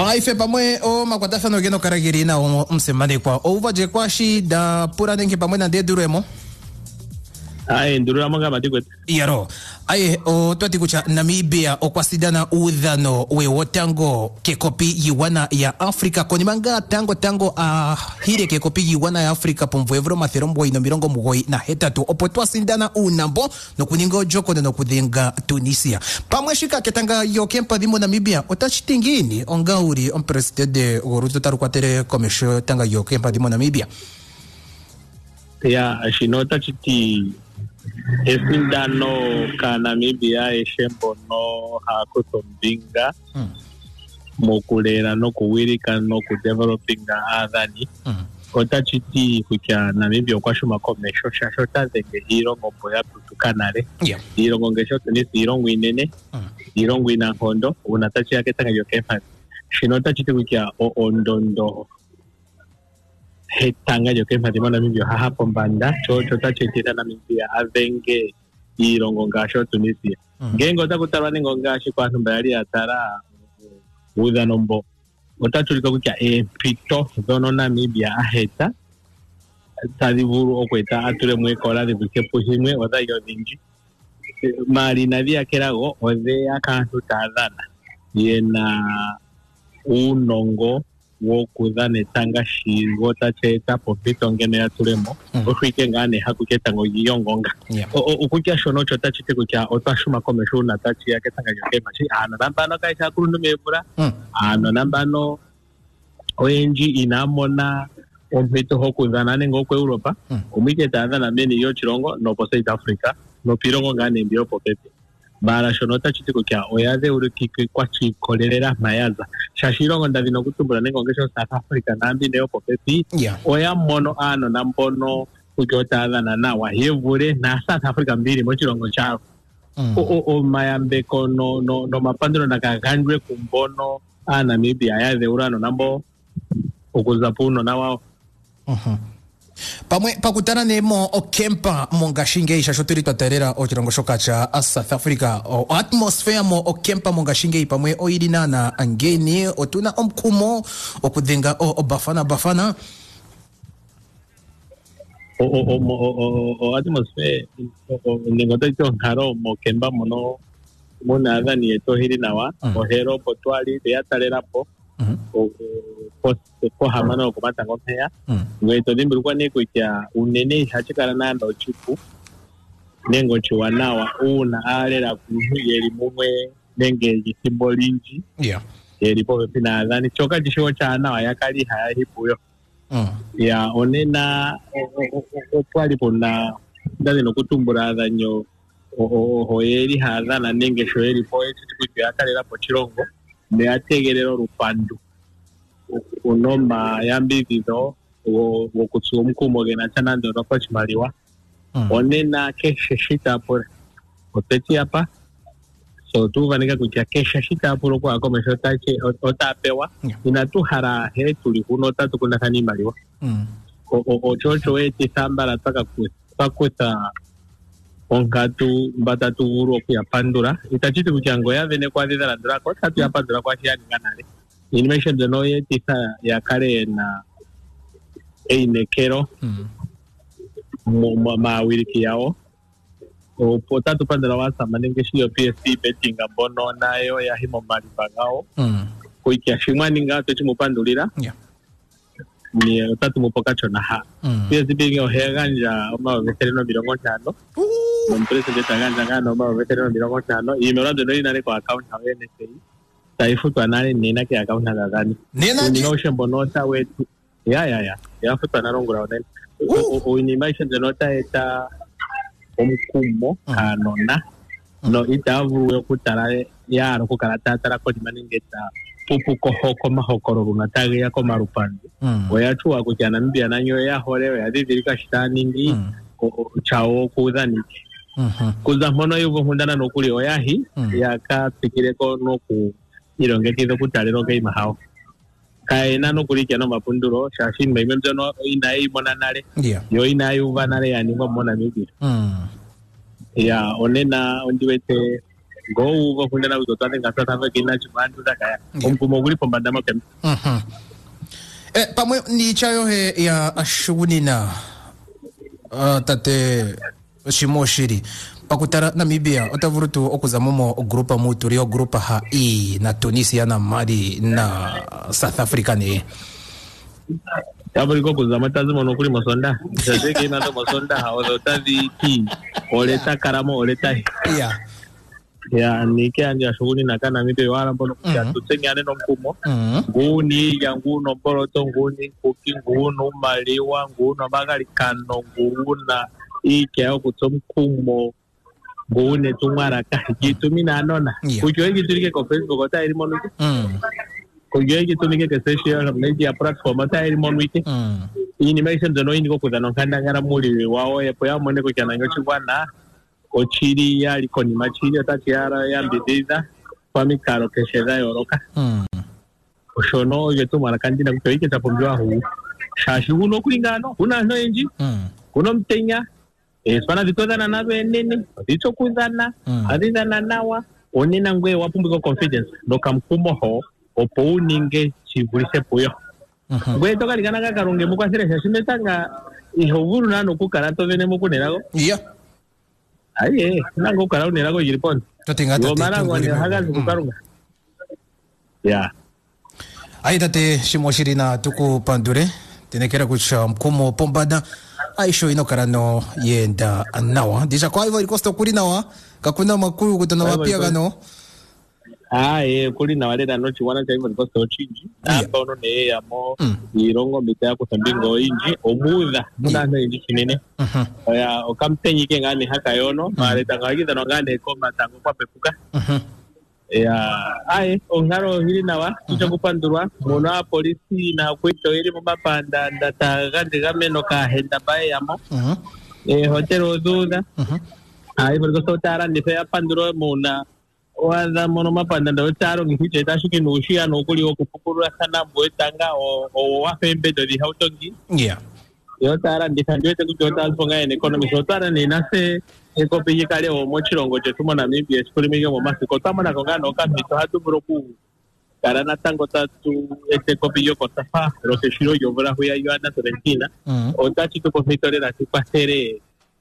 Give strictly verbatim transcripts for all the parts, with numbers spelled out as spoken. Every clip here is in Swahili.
Aife pamwe o makwatafano geno karagirina o msemane kwa o uvaje kwa shida pura nengi pamwe na deduremo. Aye ndurura manga matigwe. Yaro. Aye o twati kucha Namibia o kwa sidana udhano we wotango kekopi yiwana ya Afrika koni manga tango tango a uh, hire kekopi yiwana ya Afrika pomvevro mathirombo ino mirongo mugoi na hetatu opo twa sindana unambo no kuningo joko no kudinga Tunisia. Pamwe shika ketanga yo kempa dimo Namibia otachitingini ongauri on presidente goruto tarukwatere komesho tanga yo kempa dimo Namibia. Ya shinota chiti esindano ka Namibia eshembo no hakutombinga mm. mokulera no kuwirika no kudevelopinga adhani mm. otachiti kukya Namibia okwashuma komesho shasho tazenge irongo mboya putukanare yeah. irongo ngesho tunisi irongo inene mm. irongo inankondo unatachi yake tanga yokefa shinota chiti kukya o ondondo hetanga yoke madimo Namibia hapo mbanda chocho tachitita Namibia avenge irongo ngasho Tunisia mm. ngengo takutarwa ningo ngashi kwa ntumba yali atara uza nombo otachulika kukya empito zono Namibia aheta tadivuru okweta ature mwekola dhibuke puhimwe oda yodinji mali navia kerago ode akantu tadhana yena unongo wokuza netanga shigo tacheta popito ngene ya turemo mm. okwike ngane hakuketa ngo yiyongonga yeah. ukukya shono cho tachite kukya otashuma komesho na tachi yake tanga yoke machi ana nambano kai chakurundu mebura mm. ana nambano oenji inamona ompito hokuza nane ngo kwa Europa mm. umike tanda na meni yo chirongo no po South Africa no pirongo ngane mbio popepe bara shonota chitiko kya oyaze urukiki kwa chikolelera mayaza shashirongo ndavino kutumbura nengo ngesho South Africa nambi neo popepi yeah. oya mono ano nambono kujota adhana na wahevure na South Africa mbili mochirongo chao mm. o, o, o mayambeko no, no, no mapanduro na kakandwe kumbono a Namibia ayaze urano nambo ukuzapuno na wao uh-huh. Pamwe pakutana nemo okempa mongashinge ishashotiri twaterera ochirongo shoka cha South Africa o atmosphere mo okempa mongashinge pamwe oirina na angeni otuna omkumo okudhenga o, o bafana bafana o o o o atmosphere ningota ito haro mo kemba mono mona adhani eto hirina wa mm. ohero potwali beatalera po mm -hmm. o ko hamana ko matanga mpeya ngweto dimburukwa ne kujya unene hachikala nanda ochipu nengo chiwanawa una alera kunhu yeri mumwe nenge gisimbolinji yeah yeri po pina adhani choka jisho chana yakali haya hipuyo mm. ya onena opwali pona ndale nokutumbura adhanyo o yeri hadhana nenge shoyeri po echitikujya yakalera po chirongo ne ategerero rupandu unoma yambizizo wokutsuwa mkumo gena chanando roko chimaliwa mm. onena keshe shita apura oteti apa so tuvanika kutya keshe shita apura kwa komesho tache otapewa yeah. inatuhara he tuli kuno tatu kuna kani maliwa mm. ochocho eti sambara taka kuta onkatu mbatatu uru okuya pandura itachiti kuchango ya vene kwa dhidara drako tatu ya pandura kwa shia nganale inimation de noye tisa ya kare na einekero mm. ma, ma wiriki yao o potatu pandura wasa manenge shio P S P betting ambono nayo ya himo malibangao mm. kuikia shimani nga tochi mupandulira yeah. ni otatu mupokacho na ha mm. P S P ngeo heganja oma veterano birongo chano uh. President aganja ngano oma veterano birongo chano imero de noye nare kwa account ha N S A taifutwa nale nina ke account na gani nina ni no shembo nota wetu ya ya ya ya futwa na rongo raone o inimation de nota eta omkumo kanona no itavu yokutara ya ro kukarata tara ko dimaningeta pupu ko hoko mahokoro runataga ya ko marupandu oyachu akujana mbia nanyo ya horewe ya didirika shitani ndi chao kudhaniki mhm kuza mono yuvo hundana no kuli oyahi yaka pikireko no ku irongekizo kutalero ke mahao kaena no kulikia no mapunduro shashin mememjo no inai monanale yeah. yo inai uvanale yani ngo mona mibi mm. ya onena ondiwete go uva kundana kuzotane ngasa tava kina chimandu takaya umkumo kuli pombanda makem mhm eh pamwe ni chayo he ya ashunina uh, tate Shimoshiri pakutara Namibia otavurutu okuza momo grupa muturi o grupa ha i na Tunisia na Mali na South Africa ne yabuliko kuza matazi mono kuli mosonda zazeke na to mosonda ha ozotazi ki oleta karamo oleta yeah ya nike anje ashuguli na kana mibe wala mbono kuja tutsengane no mkumo nguni ya nguno mboroto nguni kuki nguno maliwa nguno magali kano nguna ike au kutsomkumo ngune tumara ka gitumina anona kujo igitulike ko Facebook ota iri monuki kujo igitulike ke social media platform ota iri monuki ini maisha ndono ini ko kudano kanda ngara muri wao yepo ya mone ko cyana nyochi bwana ochiri ya likoni machiri atatiara ya mbidida kwa mikaro kesheza yoroka mm oshono yetu mara kandi na kutoike tapomjwa hu shashi uno kulingano kuna no enji mm kuno mtenya eswana ditozana nazo nene dicho kuzana adizana nawa onena ngwe wapumbiko confidence noka mkumo ho opo uninge chivulise puyo ngwe toka ligana kakarunge mukwasire shashimetanga ihoguru nano kukarato vene mukunerago iya aye nango kala unela ko yiripon totinga tate marango ne haga kukarunga ya ai tate Shimoshiri na tuku pandure tenekera kucha mkumo pombada aisho ino karano yenda nawa disha kwa hivyo ikosto kuli nawa kakuna makuru kutana wapia gano aye kuli nawa leda nochi wana cha hivyo ikosto chinji amba ono ne yamo irongo mitaya kutambingo inji omuda muda na inji kinene ya okamtenyi ke ngane haka yono mare tangagiza no ngane koma tango kwa pepuka ya aye ongaro hili nawa tucha kupandurwa mona polisi na kwito ili mabapanda ndata gande gameno ka henda bae yamo eh hotel oduda aye burgo tara ndi fe apandurwa mona waza mono mapanda ndo taro ngiche tashuki nushia no kuli okupukura sana mbwetanga o o wafembe do di hautongi yeah yo tara ndi kanjwete kutota alfonga en economy so tara ni nase ekopi kale o mochirongo chetu mona Namibia eskulimige mo masiko tamana kongano kamito hatu broku karana tango tatu este kopi yo kotafa rokeshiro yo bra huya yo ana Argentina o tachi to profitore la tipasere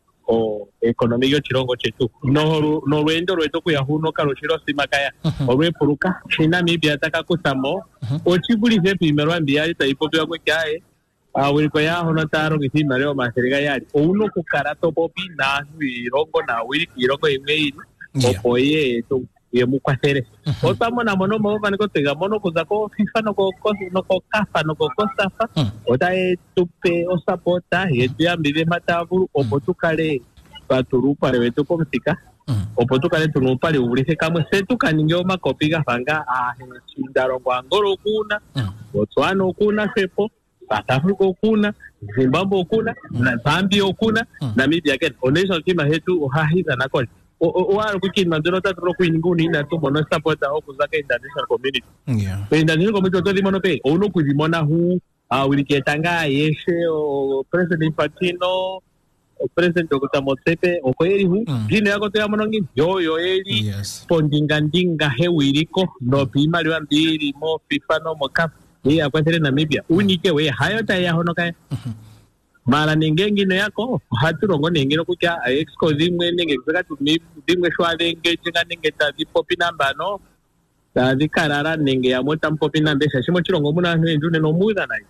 o economía chirongo chetu no no rwendo rweto kuyahuno karoshiro simakaya orwe puruka china Namibia taka kusamo o chibulize primero ambiali taipopya kwa kyae awili kwa yaho na taro kisima leo maseriga yali uno kukarato popi na irongo na wili irongo imwe opoye to ye mukwasere otamo na mono mo vaniko tega mono kuzako FIFA no ko no ko kafa no ko kosafa otae tupe osapota yetu ya mbibe matavu opotukale baturupa lewetu komsika opotukale tunupale ubulise kamwe setu kaninyo makopi gafanga ah chindaro kwangoro kuna Botswana okuna sepo South Africa okuna Zimbabwe okuna na Zambia okuna Namibia again onesha kima hetu ohahiza nakoni wala kukina ndiro tatro kuinguni na tu mono support au kuzaka international community yeah international community to limono pe ono kuzimona hu uliketanga yeshe o president Infantino o president Dr. Motsepe okoyeri hu gine yako to yamonongi yo yo eli yes pondinga ndinga hewiliko no pima liwa mbili mo FIFA no mo CAF ya kwa sere Namibia unike we hayo ta ya hono kaya mara ningengi no yako haturongo nengero kutya exco zimwe nenge zakati zimwe shwale ngejenga nenge tazi popi namba no tazi karara nenge ya mota mpopi namba shimo chirongo muna njune no muza nayi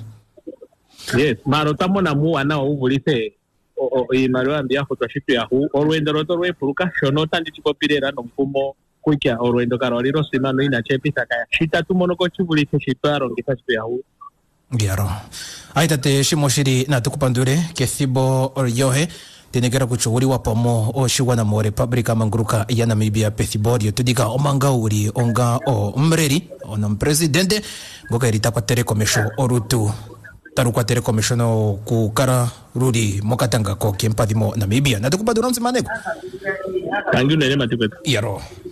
yes mara tamona mu ana ubulise o o imaro ambia photoshoot ya hu orwendo roto rwe puruka shono tandi chipopirera no mfumo kutya orwendo karoliro simano ina chepisa kaya shita tumono ko chibulise shitaro ngitachitu ya hu Giaro. Aitate Shimoshiri na tukupandure kethibo yohe tenekera kuchuri wapomo o shiwana mo Republika manguruka ya Namibia pethiborio tudika omanga uri onga o mreri ona presidente ngoka irita kwa telekomesho orutu taru kwa telekomesho no kukara ruri mokatanga ko kempadimo Namibia na tukupandura msimaneko kangi unene matipetu Giaro.